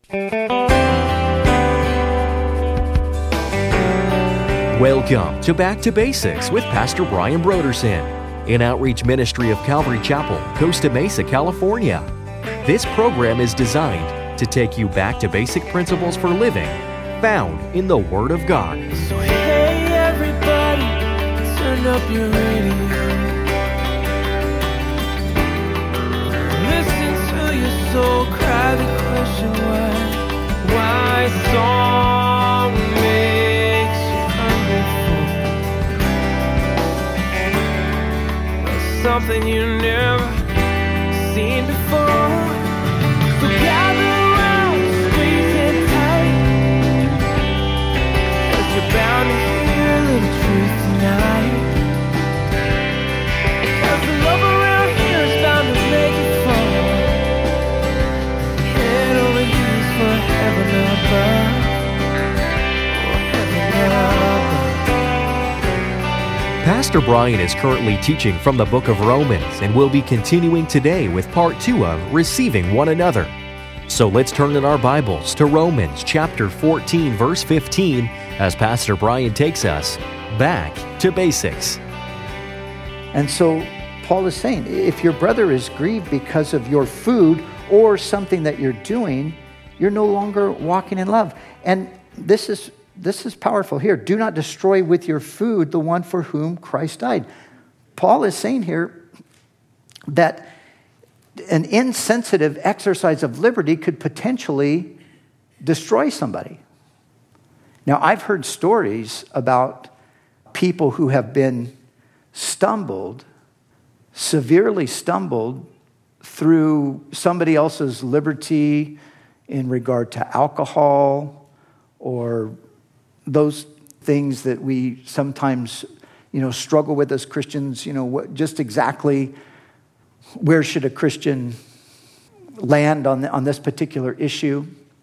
Welcome to Back to Basics with Pastor Brian Brodersen, an outreach ministry of Calvary Chapel, Costa Mesa, California. This program is designed to take you back to basic principles for living found in the Word of God. So hey everybody, turn up your radio. Listen to your soul cry the question why song makes you hungry for something you never seen before. So gather around, squeeze in tight, 'cause you're bound to hear a little truth tonight. 'Cause the love around here is bound to make it fall. Head over heels for heaven above. Pastor Brian is currently teaching from the book of Romans and will be continuing today with part 2 of Receiving One Another. So let's turn in our Bibles to Romans chapter 14, verse 15, as Pastor Brian takes us back to basics. And so Paul is saying, if your brother is grieved because of your food or something that you're doing, you're no longer walking in love. And this is powerful here. Do not destroy with your food the one for whom Christ died. Paul is saying here that an insensitive exercise of liberty could potentially destroy somebody. Now, I've heard stories about people who have been severely stumbled through somebody else's liberty in regard to alcohol or those things that we sometimes, struggle with as Christians, just exactly where should a Christian land on this particular issue.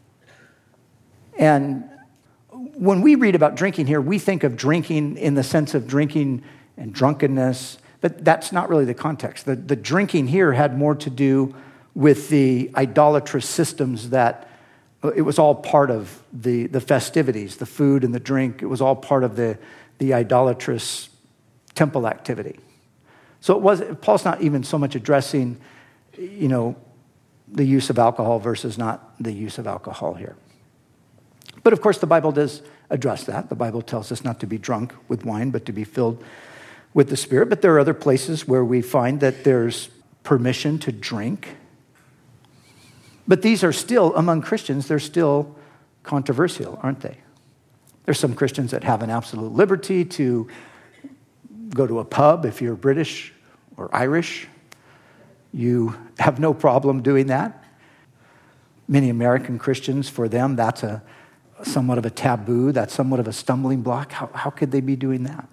And when we read about drinking here, we think of drinking in the sense of drinking and drunkenness, but that's not really the context. The drinking here had more to do with the idolatrous systems that it was all part of the festivities, the food and the drink. It was all part of the idolatrous temple activity. So Paul's not even so much addressing, the use of alcohol versus not the use of alcohol here. But of course, the Bible does address that. The Bible tells us not to be drunk with wine, but to be filled with the Spirit. But there are other places where we find that there's permission to drink. But these are still, among Christians, they're still controversial, aren't they? There's some Christians that have an absolute liberty to go to a pub if you're British or Irish. You have no problem doing that. Many American Christians, for them, that's somewhat of a taboo. That's somewhat of a stumbling block. How could they be doing that?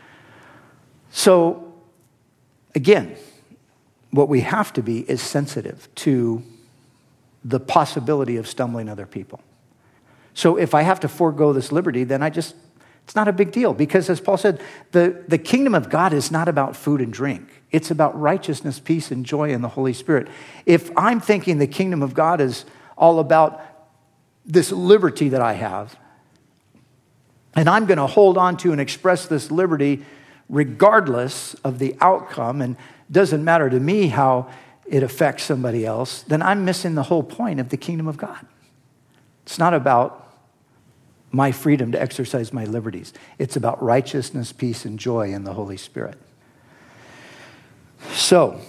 So, again, what we have to be is sensitive to the possibility of stumbling other people. So if I have to forego this liberty, then it's not a big deal. Because as Paul said, the kingdom of God is not about food and drink. It's about righteousness, peace, and joy in the Holy Spirit. If I'm thinking the kingdom of God is all about this liberty that I have, and I'm going to hold on to and express this liberty regardless of the outcome, and it doesn't matter to me how it affects somebody else, then I'm missing the whole point of the kingdom of God. It's not about my freedom to exercise my liberties. It's about righteousness, peace, and joy in the Holy Spirit. So,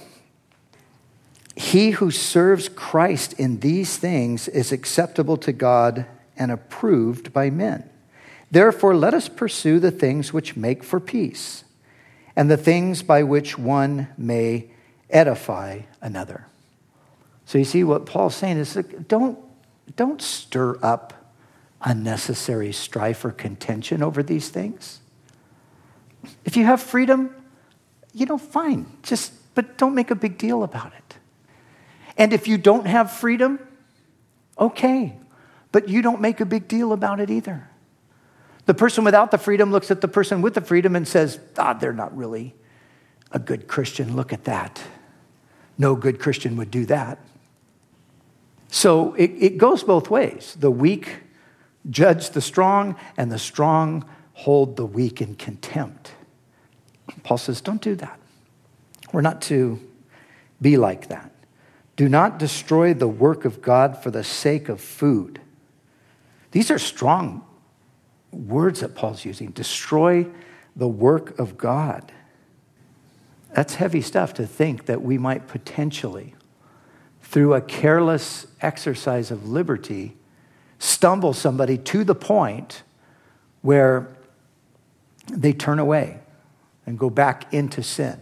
he who serves Christ in these things is acceptable to God and approved by men. Therefore, let us pursue the things which make for peace, and the things by which one may edify another. So you see what Paul's saying is, don't stir up unnecessary strife or contention over these things. If you have freedom, fine. But don't make a big deal about it. And if you don't have freedom, okay. But you don't make a big deal about it either. The person without the freedom looks at the person with the freedom and says, they're not really a good Christian. Look at that. No good Christian would do that. So it goes both ways. The weak judge the strong, and the strong hold the weak in contempt. Paul says, don't do that. We're not to be like that. Do not destroy the work of God for the sake of food. These are strong words that Paul's using. Destroy the work of God. That's heavy stuff to think that we might potentially, through a careless exercise of liberty, stumble somebody to the point where they turn away and go back into sin.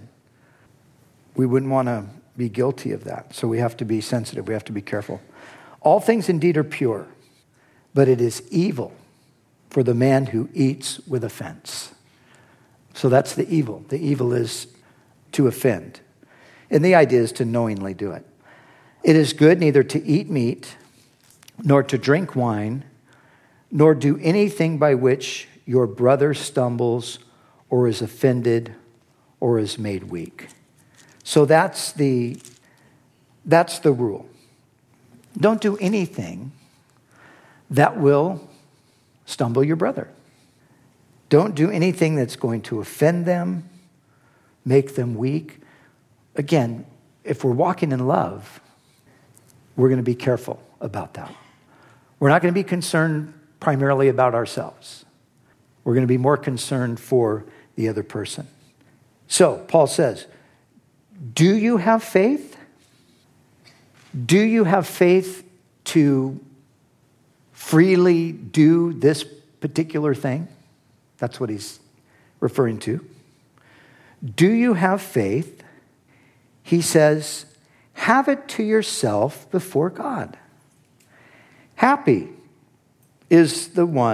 We wouldn't want to be guilty of that. So we have to be sensitive. We have to be careful. All things indeed are pure, but it is evil for the man who eats with offense. So that's the evil. The evil is to offend. And the idea is to knowingly do it. It is good neither to eat meat, nor to drink wine, nor do anything by which your brother stumbles or is offended or is made weak. So that's the rule. Don't do anything that will stumble your brother. Don't do anything that's going to offend them, make them weak. Again, if we're walking in love, we're going to be careful about that. We're not going to be concerned primarily about ourselves. We're going to be more concerned for the other person. So, Paul says, do you have faith? Do you have faith to freely do this particular thing? That's what he's referring to. Do you have faith? He says, have it to yourself before God. Happy is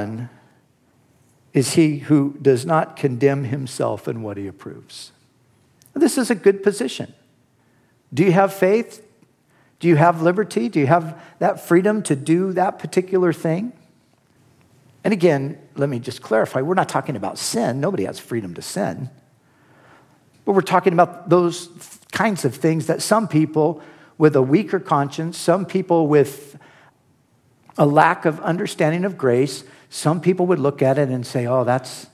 he who does not condemn himself in what he approves. This is a good position. Do you have faith? Do you have liberty? Do you have that freedom to do that particular thing? And again, let me just clarify, we're not talking about sin. Nobody has freedom to sin. But we're talking about those kinds of things that some people with a weaker conscience, some people with a lack of understanding of grace, some people would look at it and say, oh,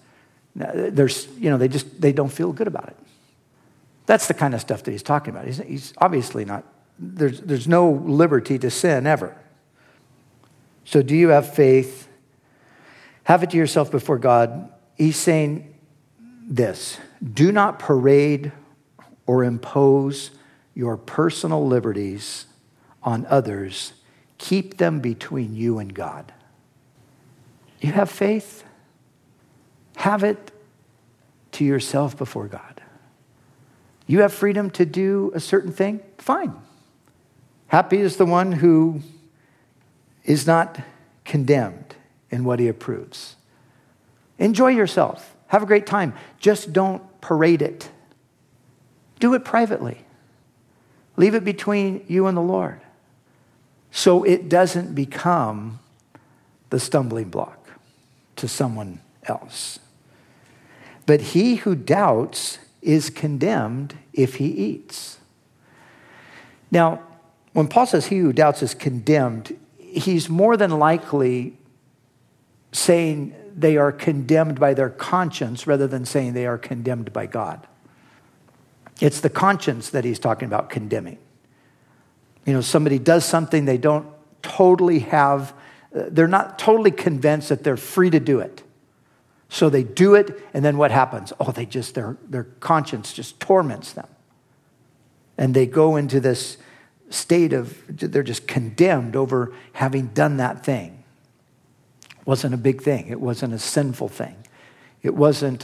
they don't feel good about it. That's the kind of stuff that he's talking about. He's obviously not, there's no liberty to sin ever. So do you have faith? Have it to yourself before God. He's saying this, do not parade or impose your personal liberties on others. Keep them between you and God. You have faith? Have it to yourself before God. You have freedom to do a certain thing? Fine. Happy is the one who is not condemned in what he approves. Enjoy yourself. Have a great time. Just don't parade it. Do it privately. Leave it between you and the Lord, so it doesn't become the stumbling block to someone else. But he who doubts is condemned if he eats. Now, when Paul says he who doubts is condemned, he's more than likely saying they are condemned by their conscience rather than saying they are condemned by God. It's the conscience that he's talking about condemning. Somebody does something they don't totally have, they're not totally convinced that they're free to do it. So they do it, and then what happens? Oh, their conscience just torments them. And they go into this state of, they're just condemned over having done that thing. It wasn't a big thing. It wasn't a sinful thing. It wasn't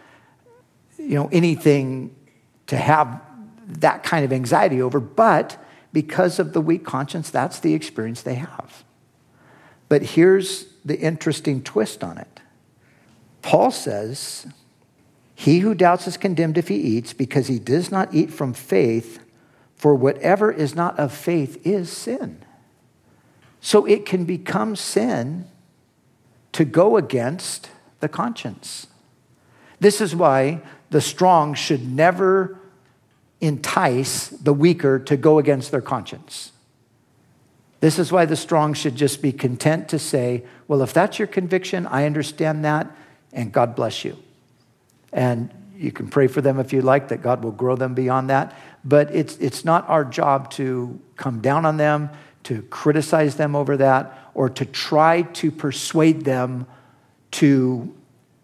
anything to have that kind of anxiety over, but because of the weak conscience, that's the experience they have. But here's the interesting twist on it. Paul says, he who doubts is condemned if he eats, because he does not eat from faith, for whatever is not of faith is sin. So it can become sin to go against the conscience. This is why the strong should never entice the weaker to go against their conscience. This is why the strong should just be content to say, well, if that's your conviction, I understand that, and God bless you. And you can pray for them if you like, that God will grow them beyond that. But it's not our job to come down on them, to criticize them over that, or to try to persuade them to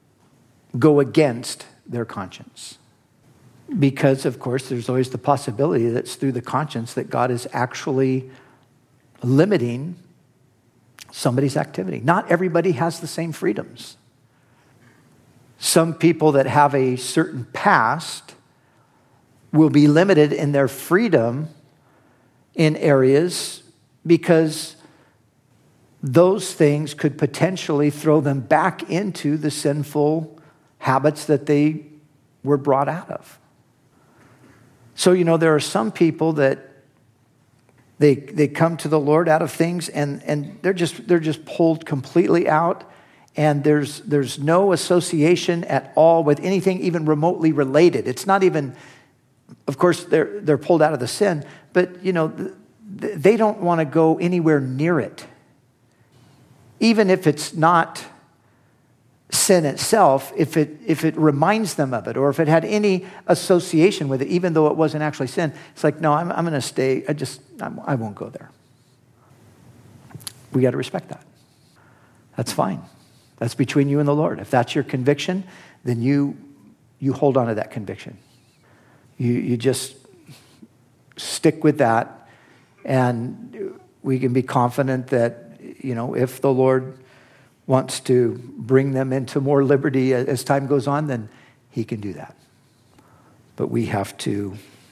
go against their conscience. Because, of course, there's always the possibility that it's through the conscience that God is actually limiting somebody's activity. Not everybody has the same freedoms. Some people that have a certain past will be limited in their freedom in areas because those things could potentially throw them back into the sinful habits that they were brought out of. So, there are some people that they come to the Lord out of things and they're just pulled completely out, and there's no association at all with anything even remotely related. It's not even, of course, they're pulled out of the sin, but they don't want to go anywhere near it. Even if it's not sin itself, if it reminds them of it, or if it had any association with it, even though it wasn't actually sin, it's like, no, I'm going to stay. I won't go there. We got to respect that. That's fine. That's between you and the Lord. If that's your conviction, then you hold on to that conviction. You just stick with that, and we can be confident that, if the Lord wants to bring them into more liberty as time goes on, then he can do that. But we have to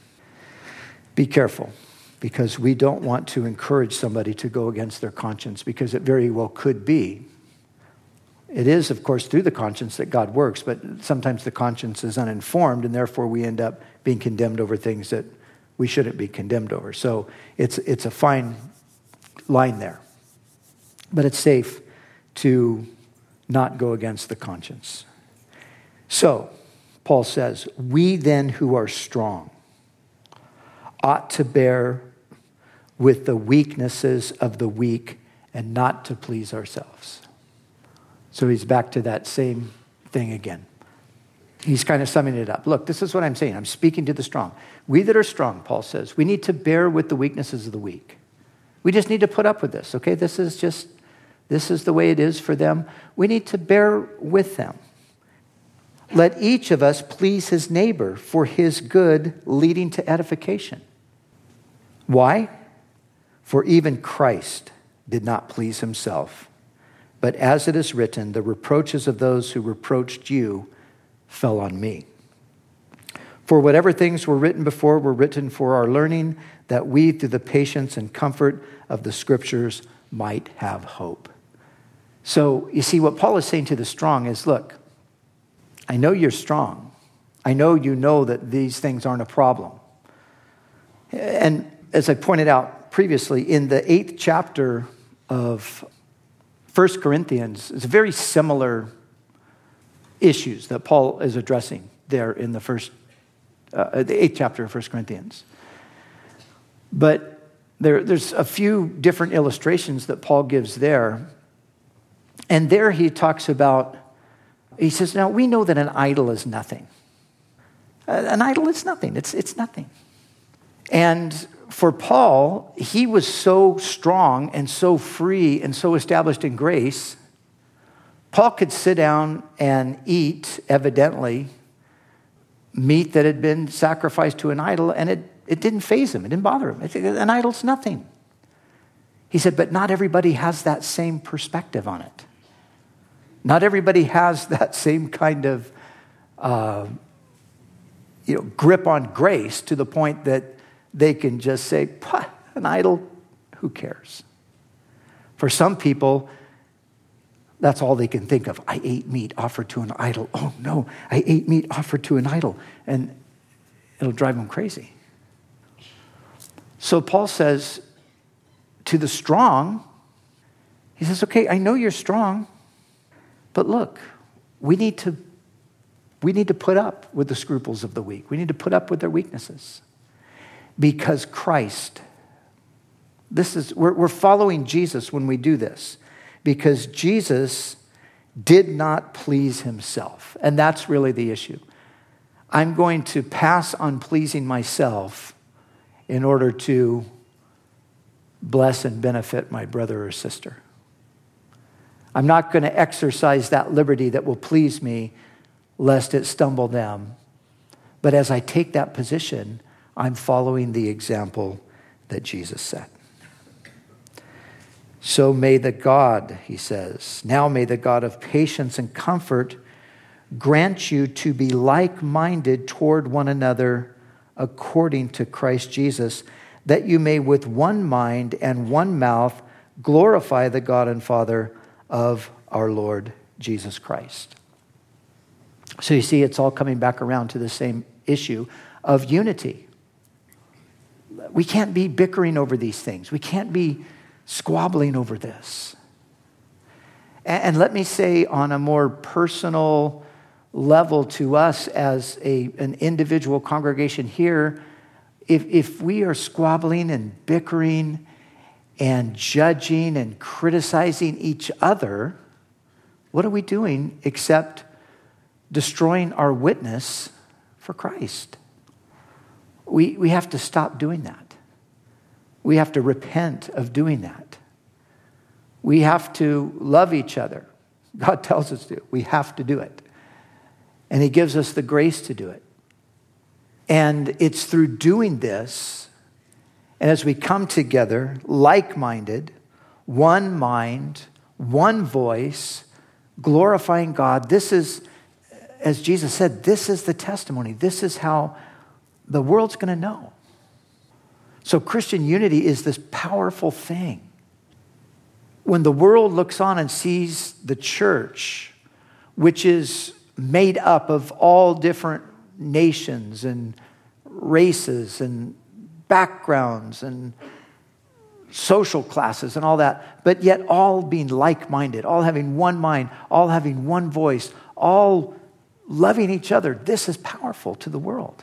be careful, because we don't want to encourage somebody to go against their conscience, because it very well could be. It is, of course, through the conscience that God works, but sometimes the conscience is uninformed, and therefore we end up being condemned over things that we shouldn't be condemned over. So it's a fine line there. But it's safe to not go against the conscience. So, Paul says, we then who are strong ought to bear with the weaknesses of the weak and not to please ourselves. So he's back to that same thing again. He's kind of summing it up. Look, this is what I'm saying. I'm speaking to the strong. We that are strong, Paul says, we need to bear with the weaknesses of the weak. We just need to put up with this, okay? This is the way it is for them. We need to bear with them. Let each of us please his neighbor for his good, leading to edification. Why? For even Christ did not please himself. But as it is written, the reproaches of those who reproached you fell on me. For whatever things were written before were written for our learning, that we, through the patience and comfort of the Scriptures, might have hope. So, you see, what Paul is saying to the strong is, look, I know you're strong. I know you know that these things aren't a problem. And as I pointed out previously, in the 8th chapter of 1 Corinthians, it's very similar issues that Paul is addressing there in the 8th chapter of 1 Corinthians. But there's a few different illustrations that Paul gives there. And there he talks about, he says, now we know that an idol is nothing. An idol is nothing. It's nothing. And for Paul, he was so strong and so free and so established in grace, Paul could sit down and eat, evidently, meat that had been sacrificed to an idol, and it didn't faze him. It didn't bother him. An idol's nothing. He said, but not everybody has that same perspective on it. Not everybody has that same kind of grip on grace to the point that they can just say, an idol, who cares? For some people, that's all they can think of. I ate meat offered to an idol. Oh no, I ate meat offered to an idol. And it'll drive them crazy. So Paul says to the strong, he says, okay, I know you're strong, but look, we need to put up with the scruples of the weak. We need to put up with their weaknesses. Because Christ We're following Jesus when we do this, because Jesus did not please himself. And that's really the issue. I'm going to pass on pleasing myself in order to bless and benefit my brother or sister. I'm not going to exercise that liberty that will please me, lest it stumble them. But as I take that position, I'm following the example that Jesus set. So may the God, he says, now may the God of patience and comfort grant you to be like-minded toward one another according to Christ Jesus, that you may with one mind and one mouth glorify the God and Father of our Lord Jesus Christ. So you see, it's all coming back around to the same issue of unity. We can't be bickering over these things. We can't be squabbling over this. And let me say, on a more personal level to us as an individual congregation here, if we are squabbling and bickering and judging and criticizing each other, what are we doing except destroying our witness for Christ? We have to stop doing that. We have to repent of doing that. We have to love each other. God tells us to. We have to do it. And he gives us the grace to do it. And it's through doing this, and as we come together, like-minded, one mind, one voice, glorifying God, this is, as Jesus said, this is the testimony. This is how the world's going to know. So Christian unity is this powerful thing. When the world looks on and sees the church, which is made up of all different nations and races and backgrounds and social classes and all that, but yet all being like-minded, all having one mind, all having one voice, all loving each other, this is powerful to the world.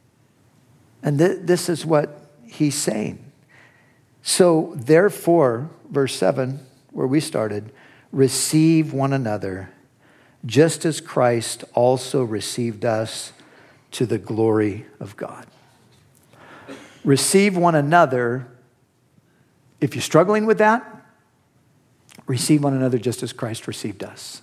And this is what he's saying. So therefore, verse 7, where we started, receive one another, just as Christ also received us to the glory of God. Receive one another. If you're struggling with that, receive one another just as Christ received us.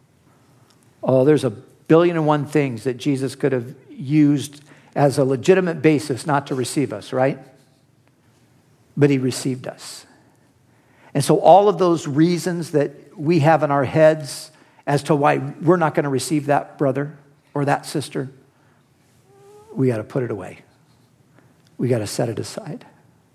Oh, there's 1,000,000,001 things that Jesus could have used as a legitimate basis not to receive us, right? But he received us. And so all of those reasons that we have in our heads as to why we're not going to receive that brother or that sister, we got to put it away. We got to set it aside.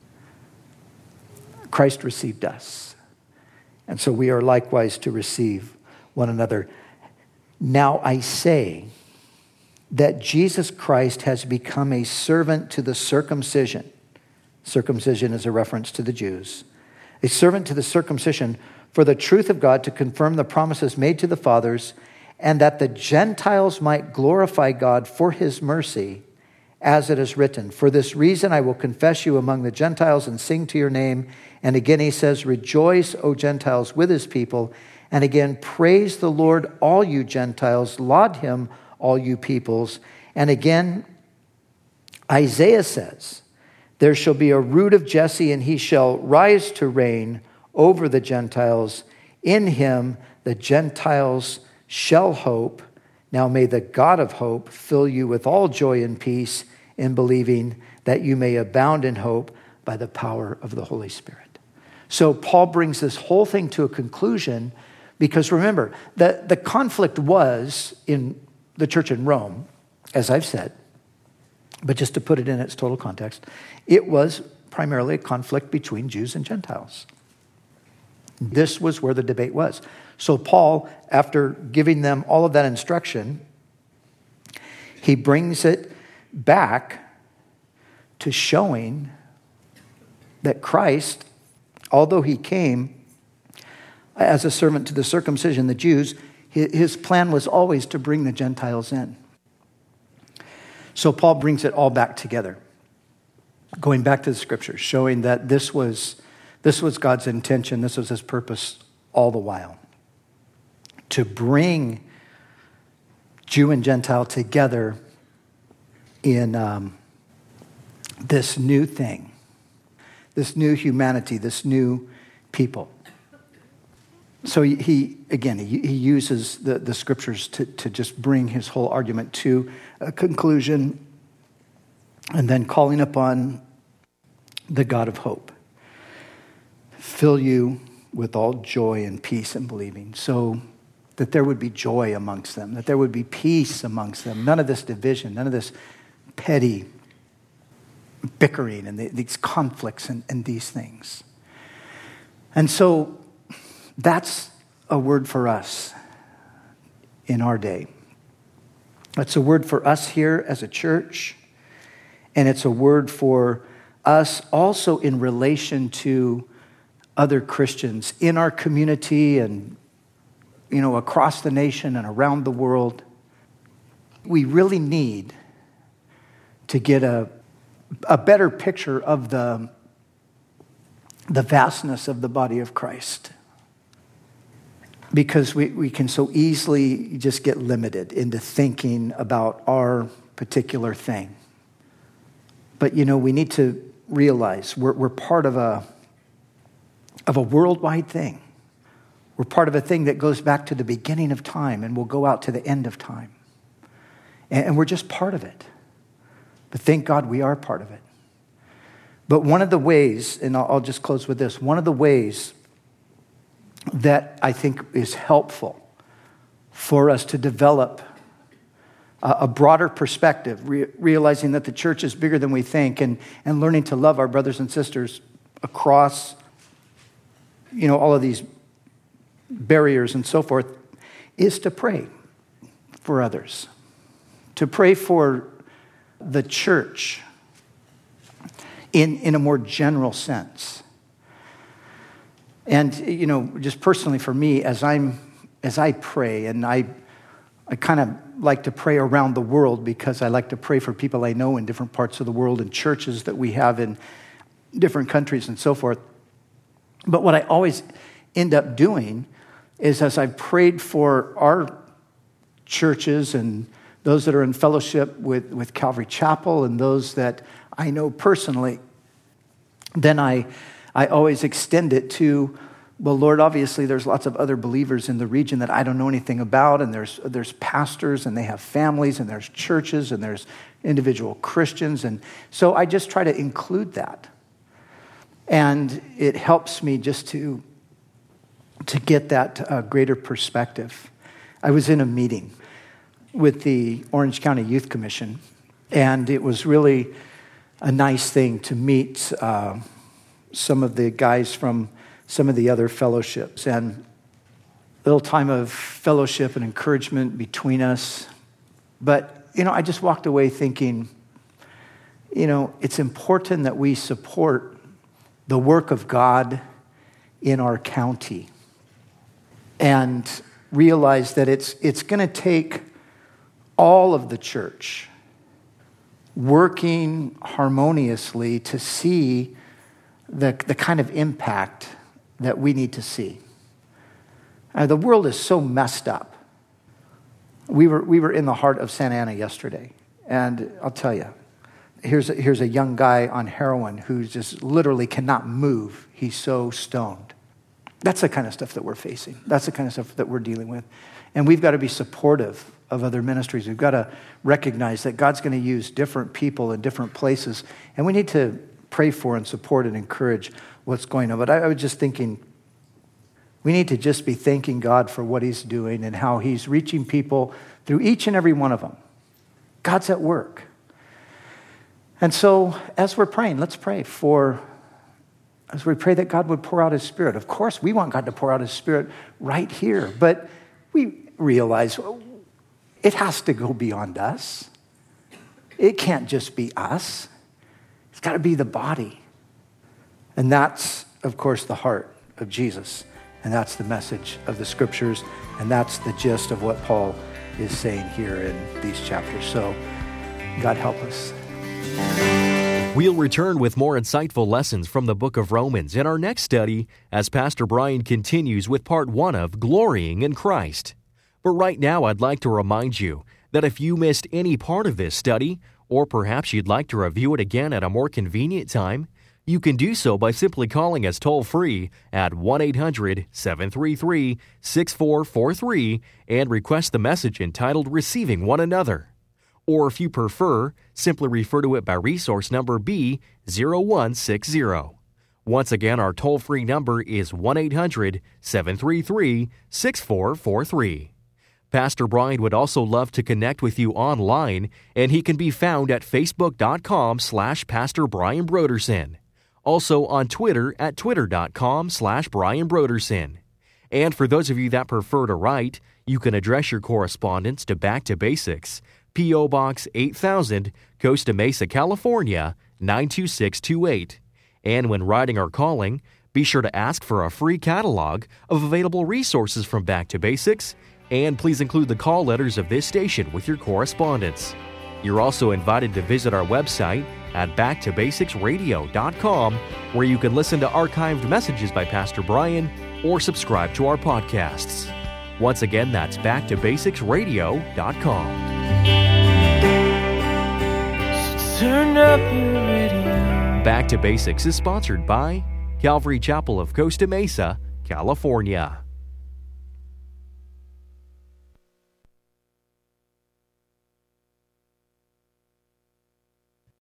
Christ received us. And so we are likewise to receive one another. Now I say that Jesus Christ has become a servant to the circumcision. Circumcision is a reference to the Jews. A servant to the circumcision for the truth of God, to confirm the promises made to the fathers, and that the Gentiles might glorify God for his mercy, as it is written, for this reason I will confess you among the Gentiles and sing to your name. And again he says, rejoice, O Gentiles, with his people. And again, praise the Lord, all you Gentiles. Laud him, all you peoples. And again, Isaiah says, there shall be a root of Jesse, and he shall rise to reign over the Gentiles. In him the Gentiles shall hope. Now may the God of hope fill you with all joy and peace in believing, that you may abound in hope by the power of the Holy Spirit. So Paul brings this whole thing to a conclusion, because remember, the conflict was in the church in Rome, as I've said, but just to put it in its total context, it was primarily a conflict between Jews and Gentiles. This was where the debate was. So Paul, after giving them all of that instruction, he brings it back to showing that Christ, although he came as a servant to the circumcision, the Jews, his plan was always to bring the Gentiles in. So Paul brings it all back together, going back to the scriptures, showing that this was This was God's intention. This was his purpose all the while. To bring Jew and Gentile together in this new thing, this new humanity, this new people. So he uses the scriptures to just bring his whole argument to a conclusion, and then calling upon the God of hope. Fill you with all joy and peace in believing, so that there would be joy amongst them, that there would be peace amongst them. None of this division, none of this petty bickering and these conflicts and these things. And so that's a word for us in our day. It's a word for us here as a church, and it's a word for us also in relation to other Christians in our community and, across the nation and around the world. We really need to get a better picture of the vastness of the body of Christ. Because we can so easily just get limited into thinking about our particular thing. But, we need to realize we're part of a worldwide thing. We're part of a thing that goes back to the beginning of time and will go out to the end of time. And we're just part of it. But thank God we are part of it. But one of the ways, and I'll just close with this, one of the ways that I think is helpful for us to develop a broader perspective, realizing that the church is bigger than we think, and learning to love our brothers and sisters across, all of these barriers and so forth, is to pray for others, to pray for the church in a more general sense. And, just personally for me, as I pray, and I kind of like to pray around the world because I like to pray for people I know in different parts of the world and churches that we have in different countries and so forth. But what I always end up doing is, as I've prayed for our churches and those that are in fellowship with Calvary Chapel and those that I know personally, then I always extend it to, well, Lord, obviously there's lots of other believers in the region that I don't know anything about, and there's pastors, and they have families, and there's churches, and there's individual Christians, and so I just try to include that. And it helps me just to get that greater perspective. I was in a meeting with the Orange County Youth Commission, and it was really a nice thing to meet some of the guys from some of the other fellowships, and a little time of fellowship and encouragement between us. But, I just walked away thinking, it's important that we support the work of God in our county and realize that it's going to take all of the church working harmoniously to see the kind of impact that we need to see. The world is so messed up. We were in the heart of Santa Ana yesterday, and I'll tell you, here's a young guy on heroin who just literally cannot move. He's so stoned. That's the kind of stuff that we're facing. That's the kind of stuff that we're dealing with. And we've got to be supportive of other ministries. We've got to recognize that God's going to use different people in different places, and we need to pray for and support and encourage what's going on. But I was just thinking, we need to just be thanking God for what he's doing and how he's reaching people through each and every one of them. God's at work. And so as we're praying, let's pray as we pray that God would pour out his Spirit. Of course, we want God to pour out his Spirit right here, but we realize it has to go beyond us. It can't just be us. It's got to be the body. And that's, of course, the heart of Jesus. And that's the message of the scriptures. And that's the gist of what Paul is saying here in these chapters. So God help us. We'll return with more insightful lessons from the book of Romans in our next study as Pastor Brian continues with part 1 of Glorying in Christ. But right now, I'd like to remind you that if you missed any part of this study, or perhaps you'd like to review it again at a more convenient time, you can do so by simply calling us toll-free at 1-800-733-6443 and request the message entitled Receiving One Another. Or if you prefer, simply refer to it by resource number B0160. Once again, our toll-free number is 1-800-733-6443. Pastor Brian would also love to connect with you online, and he can be found at facebook.com/Pastor Brian Brodersen. Also on Twitter at twitter.com/Brian Brodersen. And for those of you that prefer to write, you can address your correspondence to Back to Basics, P.O. Box 8000, Costa Mesa, California, 92628. And when writing or calling, be sure to ask for a free catalog of available resources from Back to Basics, and please include the call letters of this station with your correspondence. You're also invited to visit our website at backtobasicsradio.com, where you can listen to archived messages by Pastor Brian or subscribe to our podcasts. Once again, that's backtobasicsradio.com. Turn up your radio. Back to Basics is sponsored by Calvary Chapel of Costa Mesa, California.